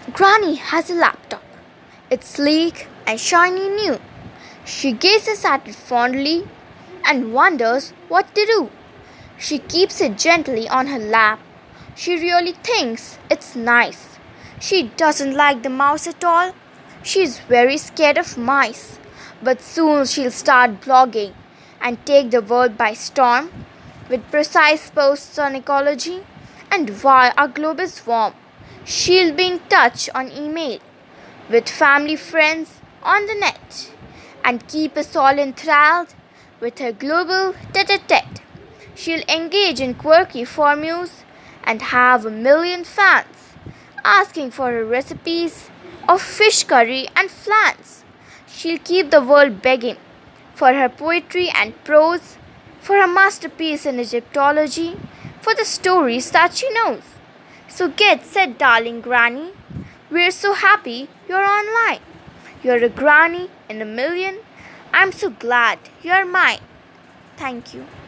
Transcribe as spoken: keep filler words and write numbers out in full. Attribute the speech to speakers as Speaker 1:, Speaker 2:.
Speaker 1: Granny has a laptop. It's sleek and shiny new. She gazes at it fondly and wonders what to do. She keeps it gently on her lap. She really thinks it's nice. She doesn't like the mouse at all. She's very scared of mice. But soon she'll start blogging and take the world by storm with precise posts on ecology and why our globe is warm. She'll be in touch on email with family friends on the net and keep us all enthralled with her global tete-a-tete. She'll engage in quirky formulas and have a million fans asking for her recipes of fish curry and flans. She'll keep the world begging for her poetry and prose, for her masterpiece in Egyptology, for the stories that she knows. So get set, darling Granny. We're so happy you're online. You're a granny in a million. I'm so glad you're mine. Thank you.